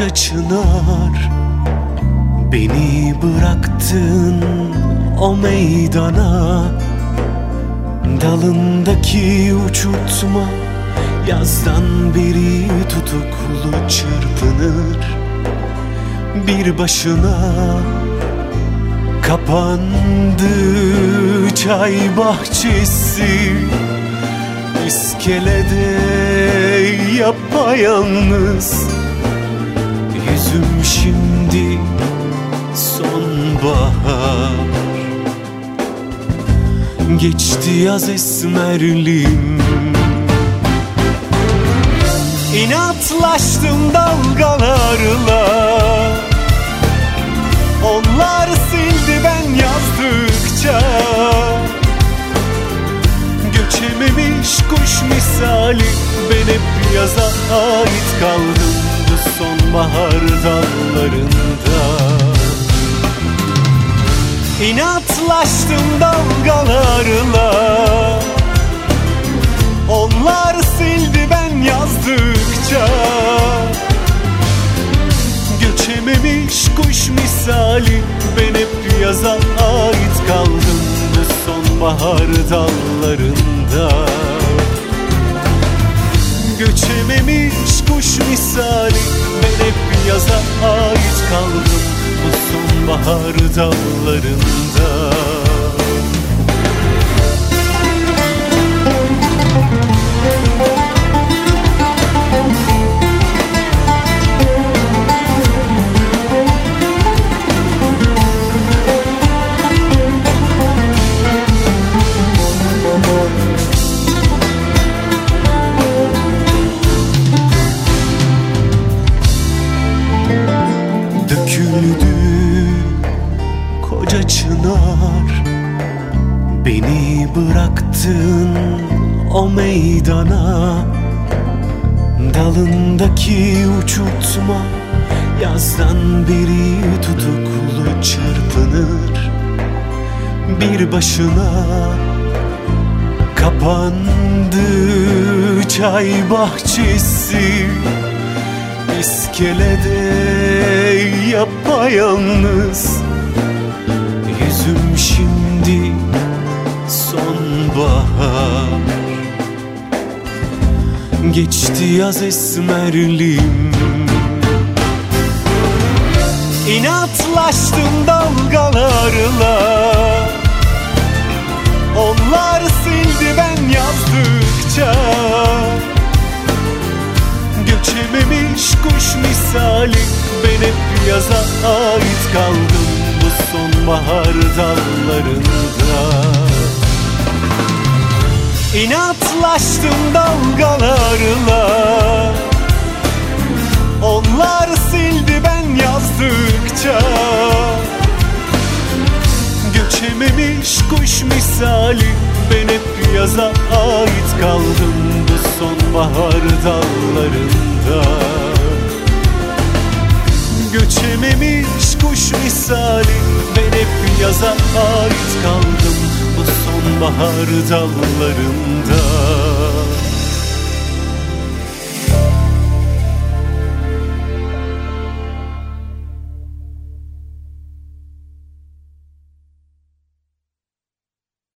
koca çınar, beni bıraktın o meydana. Dalındaki uçurtma yazdan beri tutuklu çırpınır bir başına. Kapandı çay bahçesi, iskelede yapayalnız. Yüzüm şimdi sonbahar, geçti yaz esmerliğim. İnatlaştım dalgalarla, onlar sildi ben yazdıkça. Göçememiş kuş misali, ben hep yaza ait kaldım bu sonbahar dallarında. İnatlaştım dalgalarla, onlar sildi ben yazdıkça. Göçememiş kuş misali, ben hep yaza ait kaldım bu sonbahar dallarında. Göçememiş kuş misali, ben hep yaza ait kaldım bu sonbahar dallarında. Döküldü koca çınar, beni bıraktın o meydana. Dalındaki uçurtma yazdan beri tutuklu çırpınır bir başına. Kapandı çay bahçesi, iskelede yapayalnız. Yüzüm şimdi sonbahar, geçti yaz esmerliğim. İnatlaştım dalgalarla, onlar sildi ben yazdıkça. Göçememiş kuş misali, ben hep yaza ait kaldım bu sonbahar dallarında. İnatlaştım dalgalarla, onlar sildi ben yazdıkça. Göçememiş kuş misali, ben hep yaza ait kaldım bu sonbahar dallarında. Göçememiş kuş misali, ben hep yaza ait kaldım bu sonbahar dallarında.